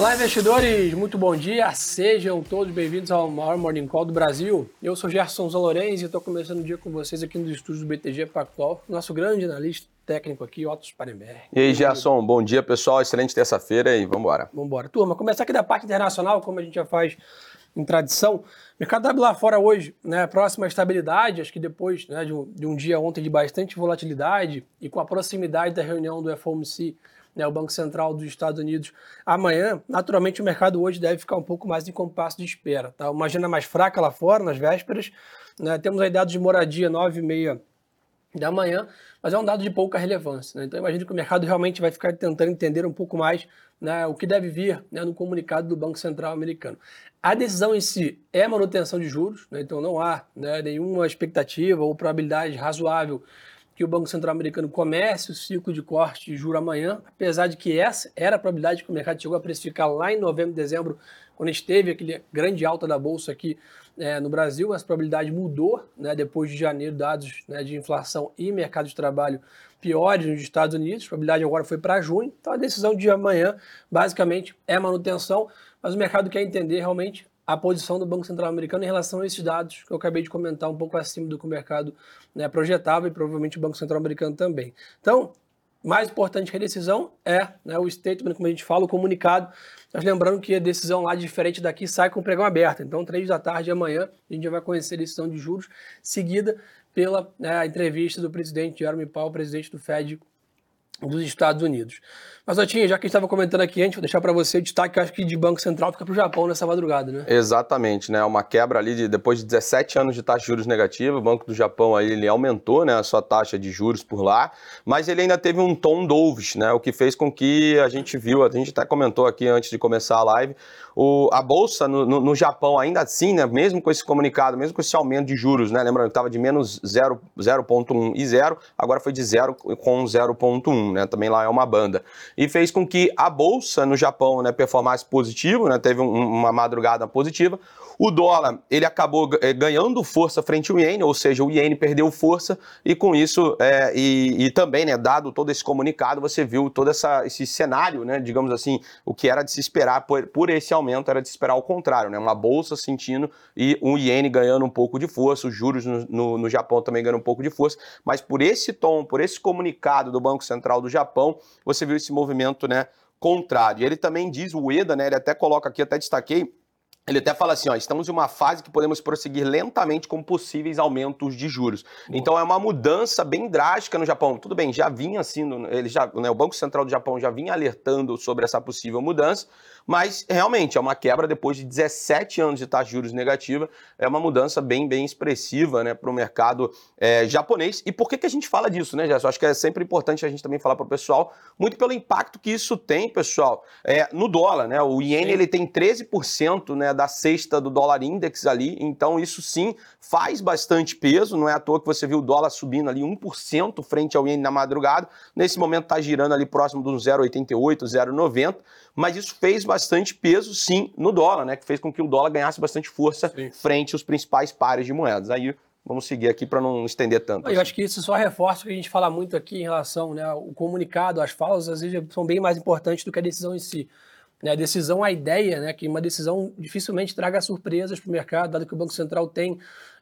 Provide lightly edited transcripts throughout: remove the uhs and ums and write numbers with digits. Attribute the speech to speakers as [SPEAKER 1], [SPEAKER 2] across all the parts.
[SPEAKER 1] Olá, investidores! Muito bom dia! Sejam todos bem-vindos ao maior Morning Call do Brasil. Eu sou Gerson Zalorenz e estou começando o dia com vocês aqui nos estúdios do BTG Pactual. Nosso grande analista técnico aqui, Otto Sparenberg.
[SPEAKER 2] E aí, Gerson, bom dia, pessoal. Excelente terça-feira e vamos embora.
[SPEAKER 1] Vamos embora. Turma, começar aqui da parte internacional, como a gente já faz em tradição. O mercado abre lá fora hoje, né, próxima à estabilidade, acho que depois, né, de um dia ontem de bastante volatilidade e com a proximidade da reunião do FOMC, né, o Banco Central dos Estados Unidos, amanhã, naturalmente o mercado hoje deve ficar um pouco mais em compasso de espera. Tá? Uma agenda mais fraca lá fora, nas vésperas, né, temos aí dados de moradia 9h30 da manhã, mas é um dado de pouca relevância. Né? Então eu imagino que o mercado realmente vai ficar tentando entender um pouco mais, né, o que deve vir, né, no comunicado do Banco Central americano. A decisão em si é manutenção de juros, né, então não há, né, nenhuma expectativa ou probabilidade razoável que o Banco Central americano comece o ciclo de corte de juros amanhã, apesar de que essa era a probabilidade que o mercado chegou a precificar lá em novembro, dezembro, quando a gente teve aquele grande alta da Bolsa aqui no Brasil. Essa probabilidade mudou, né, depois de janeiro, dados, né, de inflação e mercado de trabalho piores nos Estados Unidos. A probabilidade agora foi para junho, então a decisão de amanhã basicamente é manutenção, mas o mercado quer entender realmente a posição do Banco Central americano em relação a esses dados que eu acabei de comentar, um pouco acima do que o mercado, né, projetava, e provavelmente o Banco Central americano também. Então, mais importante que a decisão é, né, o statement, como a gente fala, o comunicado. Mas lembrando que a decisão lá, diferente daqui, sai com o pregão aberto. Então, 3 da tarde amanhã, a gente já vai conhecer a decisão de juros, seguida pela, né, entrevista do presidente Jerome Powell, presidente do Fed dos Estados Unidos. Mas, Otinho, já que a gente estava comentando aqui antes, vou deixar para você o destaque, que eu acho que de Banco Central fica para o Japão nessa madrugada, né?
[SPEAKER 2] Exatamente, né? Uma quebra ali depois de 17 anos de taxa de juros negativa. O Banco do Japão aí, ele aumentou, né, a sua taxa de juros por lá, mas ele ainda teve um tom dovish, né? O que fez com que a gente viu, a gente até comentou aqui antes de começar a live, a Bolsa no Japão ainda assim, né, mesmo com esse comunicado, mesmo com esse aumento de juros, né? Lembrando que estava de menos 0,1 e 0, agora foi de 0 com 0,1, né? Também lá é uma banda. E fez com que a Bolsa no Japão, né, performasse positivo, né, teve uma madrugada positiva. O dólar, ele acabou ganhando força frente ao iene, ou seja, o iene perdeu força, e com isso, e também, né, dado todo esse comunicado, você viu todo esse cenário, né, digamos assim, o que era de se esperar por esse aumento, era de se esperar o contrário, né, uma bolsa sentindo e um iene ganhando um pouco de força, os juros no Japão também ganhando um pouco de força, mas por esse tom, por esse comunicado do Banco Central do Japão, você viu esse movimento, né, contrário. E ele também diz, o Ueda, né, ele até coloca aqui, até destaquei, ele até fala assim, ó, estamos em uma fase que podemos prosseguir lentamente com possíveis aumentos de juros. Então é uma mudança bem drástica no Japão. Tudo bem, já vinha assim, né, o Banco Central do Japão já vinha alertando sobre essa possível mudança, mas realmente é uma quebra depois de 17 anos de taxa de juros negativa, é uma mudança bem expressiva, né, para o mercado japonês. E por que a gente fala disso, né, Gerson? Acho que é sempre importante a gente também falar para o pessoal, muito pelo impacto que isso tem, pessoal, no dólar, né? O iene, ele tem 13%, né, da cesta do dólar index ali, então isso sim faz bastante peso, não é à toa que você viu o dólar subindo ali 1% frente ao iene na madrugada, nesse momento está girando ali próximo do 0,88, 0,90, mas isso fez bastante peso sim no dólar, né, que fez com que o dólar ganhasse bastante força frente aos principais pares de moedas. Aí vamos seguir aqui para não estender tanto.
[SPEAKER 1] Eu acho que isso só reforça o que a gente fala muito aqui em relação, né, ao comunicado, as falas, às vezes são bem mais importantes do que a decisão em si. A decisão, a ideia, né, que uma decisão dificilmente traga surpresas para o mercado, dado que o Banco Central tem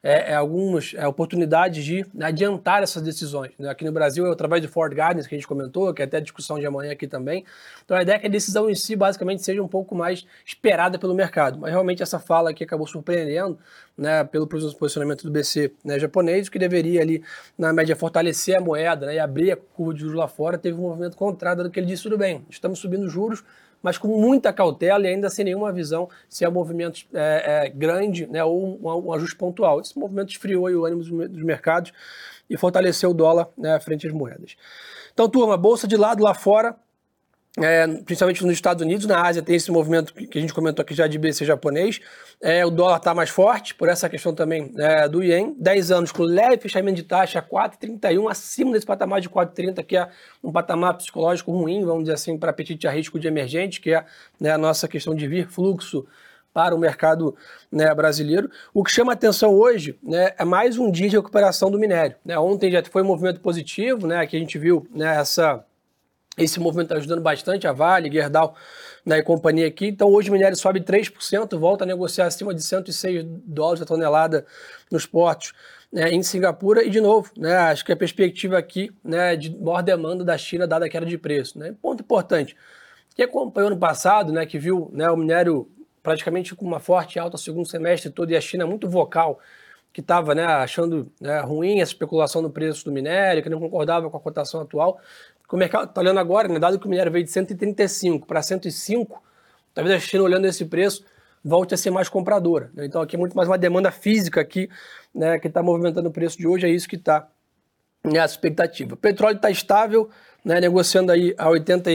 [SPEAKER 1] algumas oportunidades de adiantar essas decisões. Né? Aqui no Brasil é o trabalho de forward guidance que a gente comentou, que é até a discussão de amanhã aqui também. Então a ideia é que a decisão em si basicamente seja um pouco mais esperada pelo mercado. Mas realmente essa fala aqui acabou surpreendendo, né, pelo posicionamento do BC, né, japonês, que deveria ali na média fortalecer a moeda, né, e abrir a curva de juros lá fora, teve um movimento contrário do que ele disse, tudo bem, estamos subindo juros, mas com muita cautela e ainda sem nenhuma visão se é um movimento grande, né, ou um ajuste pontual. Esse movimento esfriou o ânimo dos mercados e fortaleceu o dólar, né, frente às moedas. Então, turma, bolsa de lado lá fora, principalmente nos Estados Unidos, na Ásia tem esse movimento que a gente comentou aqui já de BC japonês, o dólar está mais forte, por essa questão também do ien, 10 anos com leve fechamento de taxa 4,31, acima desse patamar de 4,30, que é um patamar psicológico ruim, vamos dizer assim, para apetite a risco de emergente, que é, né, a nossa questão de vir fluxo para o mercado, né, brasileiro. O que chama atenção hoje, né, é mais um dia de recuperação do minério. Né? Ontem já foi um movimento positivo, né, que a gente viu, né, essa Esse movimento está ajudando bastante a Vale, Gerdau, né, e companhia aqui. Então hoje o minério sobe 3%, volta a negociar acima de $106 a tonelada nos portos, né, em Singapura. E de novo, né, acho que a perspectiva aqui, né, de maior demanda da China, dada a queda de preço. Né. Ponto importante, quem acompanhou ano passado, né, que viu, né, o minério praticamente com uma forte alta segundo semestre todo, e a China muito vocal, que estava, né, achando, né, ruim essa especulação no preço do minério, que não concordava com a cotação atual. O mercado está olhando agora, né, dado que o minério veio de 135 para 105, talvez a China, olhando esse preço, volte a ser mais compradora. Né? Então aqui é muito mais uma demanda física aqui, né, que está movimentando o preço de hoje, é isso que está nessa expectativa. O petróleo está estável, né, negociando aí a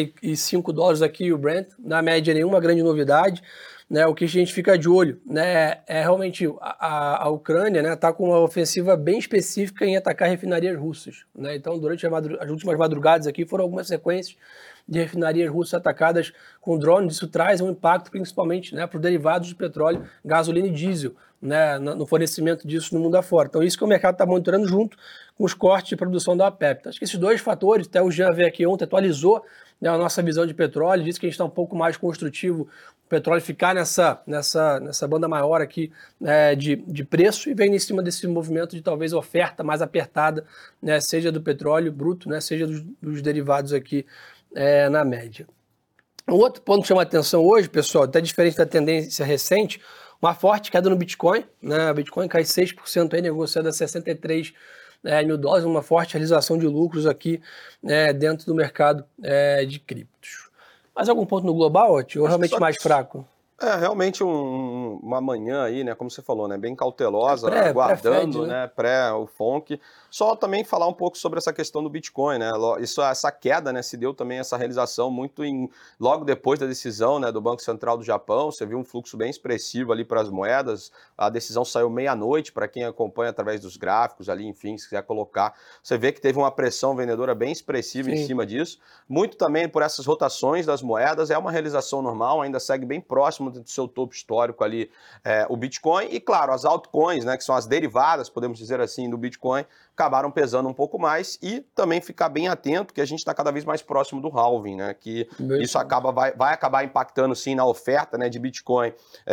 [SPEAKER 1] $85 aqui o Brent, na média nenhuma grande novidade. Né, o que a gente fica de olho, né, é realmente a Ucrânia, né, está com uma ofensiva bem específica em atacar refinarias russas. Né, então, durante as últimas madrugadas aqui, foram algumas sequências de refinarias russas atacadas com drones. Isso traz um impacto principalmente, né, para os derivados de petróleo, gasolina e diesel, né, no fornecimento disso no mundo afora. Então, isso que o mercado está monitorando junto com os cortes de produção da OPEP. Então, acho que esses dois fatores, até o Jean veio aqui ontem, atualizou, né, a nossa visão de petróleo, disse que a gente está um pouco mais construtivo o petróleo ficar nessa banda maior aqui, né, de preço, e vem em cima desse movimento de talvez oferta mais apertada, né, seja do petróleo bruto, né, seja dos derivados aqui na média. Um outro ponto que chama a atenção hoje, pessoal, até diferente da tendência recente, uma forte queda no Bitcoin, né, o Bitcoin cai 6% aí, negociado a 63 mil dólares, uma forte realização de lucros aqui dentro do mercado de criptos. Mais algum ponto no global, Oti, ou realmente mais fraco?
[SPEAKER 2] Realmente uma manhã aí, né, como você falou, né, bem cautelosa, aguardando, né, o FONC. Só também falar um pouco sobre essa questão do Bitcoin, né, essa queda, né, se deu também essa realização muito logo depois da decisão, né, do Banco Central do Japão. Você viu um fluxo bem expressivo ali para as moedas. A decisão saiu meia-noite, para quem acompanha através dos gráficos ali, enfim, se quiser colocar. Você vê que teve uma pressão vendedora bem expressiva em cima disso. Muito também por essas rotações das moedas, é uma realização normal, ainda segue bem próximo do seu topo histórico ali, o Bitcoin. E claro, as altcoins, né, que são as derivadas, podemos dizer assim, do Bitcoin, acabaram pesando um pouco mais. E também ficar bem atento que a gente está cada vez mais próximo do halving, né, que isso vai acabar impactando sim na oferta, né, de Bitcoin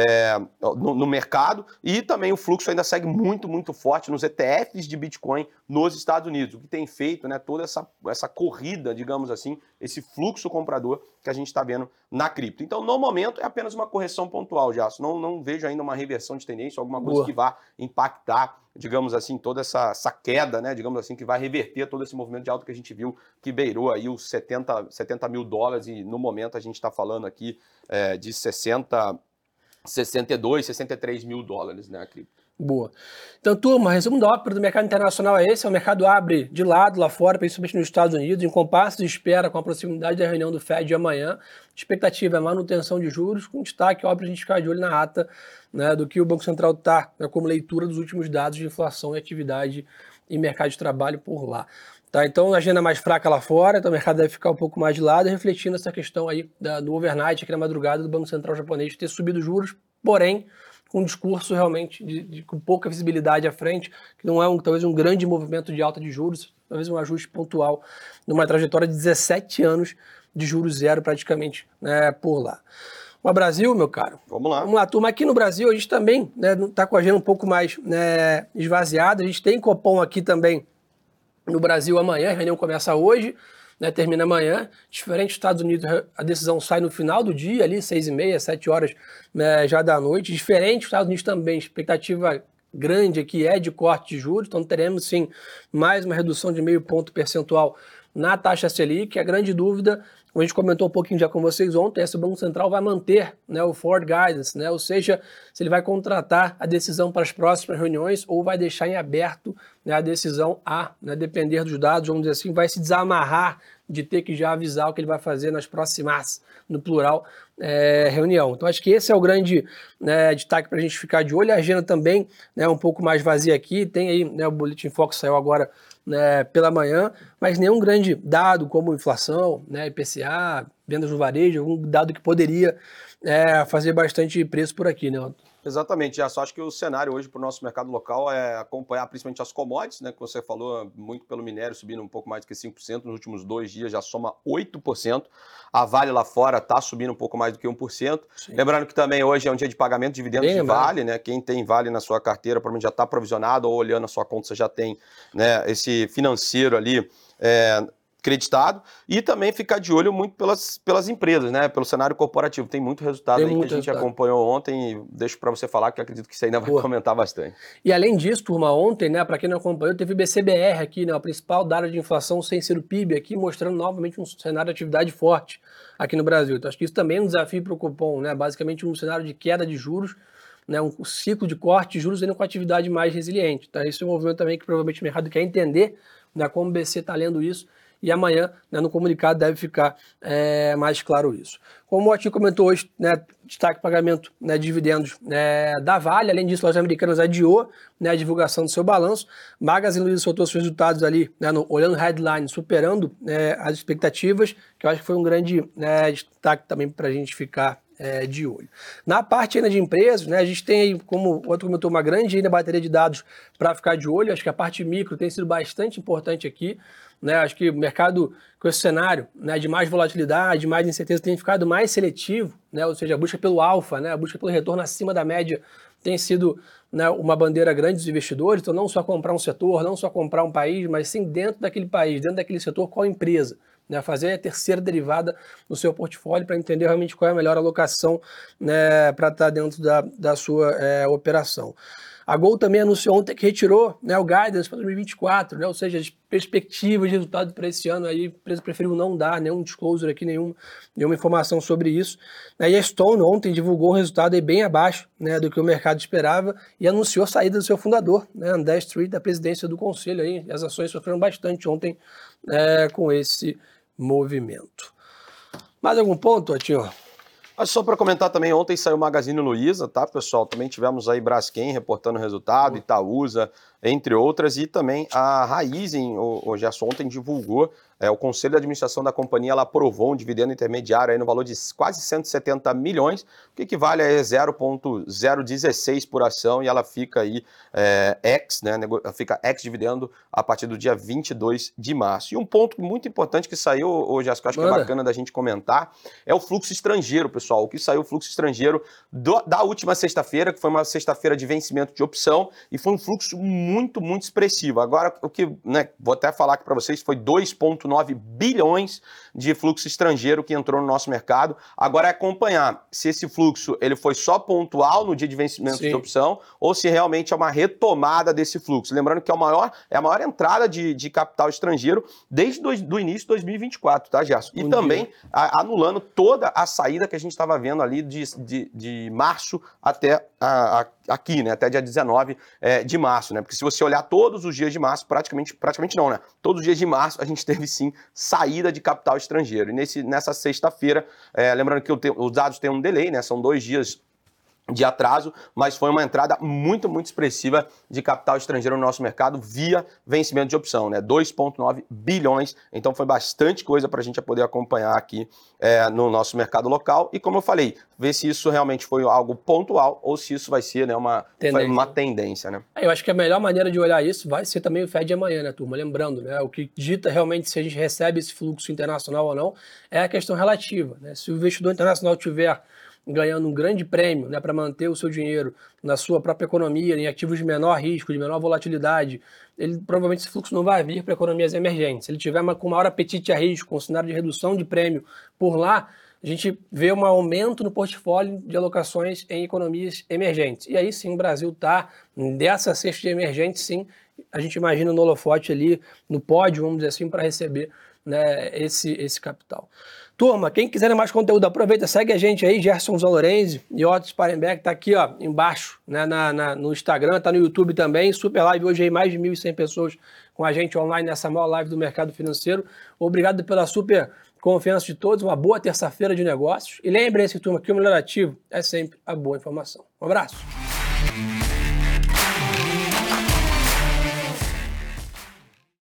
[SPEAKER 2] no mercado, e também o fluxo ainda segue muito, muito forte nos ETFs de Bitcoin nos Estados Unidos, o que tem feito, né, toda essa corrida, digamos assim, esse fluxo comprador que a gente está vendo na cripto. Então, no momento, é apenas uma correção pontual, já. Não vejo ainda uma reversão de tendência, alguma coisa que vá impactar, digamos assim, toda essa queda, né, digamos assim, que vai reverter todo esse movimento de alta que a gente viu, que beirou aí os 70 mil dólares, e no momento a gente está falando aqui de 62, 63 mil dólares, né, a cripto.
[SPEAKER 1] Boa. Então, turma, resumo da ópera do mercado internacional é esse: o mercado abre de lado lá fora, principalmente nos Estados Unidos, em compasso de espera com a proximidade da reunião do Fed de amanhã. A expectativa é manutenção de juros, com destaque, óbvio, a gente ficar de olho na ata, né, do que o Banco Central está, né, como leitura dos últimos dados de inflação e atividade e mercado de trabalho por lá. Tá, então, a agenda mais fraca lá fora, então o mercado deve ficar um pouco mais de lado, refletindo essa questão aí do overnight, aqui na madrugada, do Banco Central japonês ter subido juros, porém com um discurso realmente com pouca visibilidade à frente, que não é talvez um grande movimento de alta de juros, talvez um ajuste pontual numa trajetória de 17 anos de juros zero praticamente, né, por lá. Mas Brasil, meu caro.
[SPEAKER 2] Vamos lá.
[SPEAKER 1] Vamos lá, turma. Aqui no Brasil a gente também está com a agenda um pouco mais, né, esvaziada. A gente tem Copom aqui também no Brasil amanhã, a reunião começa hoje, né, termina amanhã. Diferente dos Estados Unidos, a decisão sai no final do dia, ali 6h30, 7 horas, né, já da noite. Diferente dos Estados Unidos também, expectativa grande aqui é de corte de juros, então teremos sim mais uma redução de 0,5 ponto percentual na taxa Selic. A grande dúvida, como a gente comentou um pouquinho já com vocês ontem, é se o Banco Central vai manter, né, o forward guidance, né, ou seja, se ele vai contratar a decisão para as próximas reuniões ou vai deixar em aberto, né, a decisão né, depender dos dados, vamos dizer assim, vai se desamarrar de ter que já avisar o que ele vai fazer nas próximas, no plural, reunião. Então acho que esse é o grande, né, destaque para a gente ficar de olho. A agenda também, né, um pouco mais vazia aqui, tem aí, né, o Boletim Fox saiu agora, né, pela manhã, mas nenhum grande dado como inflação, né, IPCA, vendas no varejo, algum dado que poderia fazer bastante preço por aqui, né, Otto?
[SPEAKER 2] Exatamente, já só acho que o cenário hoje para o nosso mercado local é acompanhar principalmente as commodities, né, que você falou muito pelo minério subindo um pouco mais do que 5%, nos últimos 2 dias já soma 8%, a Vale lá fora está subindo um pouco mais do que 1%,
[SPEAKER 1] Sim.
[SPEAKER 2] lembrando que também hoje é um dia de pagamento de dividendos
[SPEAKER 1] Bem
[SPEAKER 2] de
[SPEAKER 1] lembrado.
[SPEAKER 2] Vale, né, quem tem Vale na sua carteira provavelmente já está provisionado ou olhando a sua conta você já tem, né, esse financeiro ali, creditado, e também ficar de olho muito pelas empresas, né? Pelo cenário corporativo. Tem muito resultado
[SPEAKER 1] Tem
[SPEAKER 2] aí
[SPEAKER 1] muito
[SPEAKER 2] que a gente
[SPEAKER 1] resultado.
[SPEAKER 2] acompanhou ontem e deixo para você falar que eu acredito que você ainda vai comentar bastante.
[SPEAKER 1] E além disso, turma, ontem, né, para quem não acompanhou, teve o BCBR aqui, né, o principal dado de inflação sem ser o PIB aqui, mostrando novamente um cenário de atividade forte aqui no Brasil. Então acho que isso também é um desafio para o Copom, né? Basicamente um cenário de queda de juros, né, um ciclo de corte de juros indo com atividade mais resiliente. Então isso é um movimento também que provavelmente o mercado quer entender, né, como o BC está lendo isso. E amanhã, né, no comunicado, deve ficar mais claro isso. Como o Ati comentou hoje, né, destaque pagamento, né, de dividendos da Vale. Além disso, Lojas Americanas adiou, né, a divulgação do seu balanço. Magazine Luiza soltou seus resultados ali, né, olhando o headline, superando as expectativas, que eu acho que foi um grande destaque também para a gente ficar de olho. Na parte ainda de empresas, né, a gente tem aí, como o outro comentou, uma grande ainda bateria de dados para ficar de olho. Acho que a parte micro tem sido bastante importante aqui. Né, acho que o mercado, com esse cenário, né, de mais volatilidade, mais incerteza, tem ficado mais seletivo, né, ou seja, a busca pelo alfa, né, a busca pelo retorno acima da média tem sido, né, uma bandeira grande dos investidores. Então não só comprar um setor, não só comprar um país, mas sim dentro daquele país, dentro daquele setor, qual empresa. Né, fazer a terceira derivada no seu portfólio para entender realmente qual é a melhor alocação, né, para estar dentro da sua operação. A Gol também anunciou ontem que retirou, né, o guidance para 2024, né, ou seja, as perspectivas de resultado para esse ano. Aí a empresa preferiu não dar nenhum disclosure aqui, nenhuma informação sobre isso. E a Stone ontem divulgou um resultado aí bem abaixo, né, do que o mercado esperava e anunciou a saída do seu fundador, né, André Street, da presidência do conselho. Aí. As ações sofreram bastante ontem com esse movimento. Mais algum ponto, Atinho?
[SPEAKER 2] Só para comentar também, ontem saiu o Magazine Luiza, tá, pessoal? Também tivemos aí Braskem reportando o resultado, Itaúsa, entre outras, e também a Raizen, o Gerson, ontem divulgou, o Conselho de Administração da companhia, ela aprovou um dividendo intermediário aí no valor de quase 170 milhões, o que equivale a 0,016 por ação, e ela fica aí fica ex-dividendo a partir do dia 22 de março. E um ponto muito importante que saiu, Gerson, que eu acho que é bacana da gente comentar, é o fluxo estrangeiro, pessoal. O que saiu o fluxo estrangeiro da última sexta-feira, que foi uma sexta-feira de vencimento de opção, e foi um fluxo muito, muito expressivo. Agora, o que, né, vou até falar aqui para vocês, foi 2,9 bilhões de fluxo estrangeiro que entrou no nosso mercado. Agora é acompanhar se esse fluxo ele foi só pontual no dia de vencimento de opção ou se realmente é uma retomada desse fluxo. Lembrando que é a maior entrada de capital estrangeiro desde o início de 2024, tá, Gerson? E também anulando toda a saída que a gente estava vendo ali de março até aqui, né, até dia 19 de março, né? Porque se você olhar todos os dias de março, praticamente não, né? Todos os dias de março a gente teve sim saída de capital estrangeiro. E nessa sexta-feira, lembrando que os dados têm um delay, né? São 2 dias de atraso, mas foi uma entrada muito, muito expressiva de capital estrangeiro no nosso mercado via vencimento de opção, né? 2,9 bilhões, então foi bastante coisa para a gente poder acompanhar aqui no nosso mercado local e, como eu falei, ver se isso realmente foi algo pontual ou se isso vai ser, né, uma tendência, né? Eu
[SPEAKER 1] acho que a melhor maneira de olhar isso vai ser também o Fed de amanhã, né, turma? Lembrando, né, o que dita realmente se a gente recebe esse fluxo internacional ou não é a questão relativa, né? Se o investidor internacional tiver ganhando um grande prêmio, né, para manter o seu dinheiro na sua própria economia, em ativos de menor risco, de menor volatilidade, provavelmente esse fluxo não vai vir para economias emergentes. Se ele tiver com maior apetite a risco, com um cenário de redução de prêmio por lá, a gente vê um aumento no portfólio de alocações em economias emergentes. E aí sim o Brasil está dessa cesta de emergentes, sim, a gente imagina no holofote ali, no pódio, vamos dizer assim, para receber, né, esse capital. Turma, quem quiser mais conteúdo, aproveita, segue a gente aí, Gerson Zalorenzi e Otto Sparenberg, tá aqui ó, embaixo, né, no Instagram, tá no YouTube também, super live, hoje aí mais de 1.100 pessoas com a gente online nessa maior live do mercado financeiro. Obrigado pela super confiança de todos, uma boa terça-feira de negócios e lembrem-se, turma, que o melhor ativo é sempre a boa informação. Um abraço!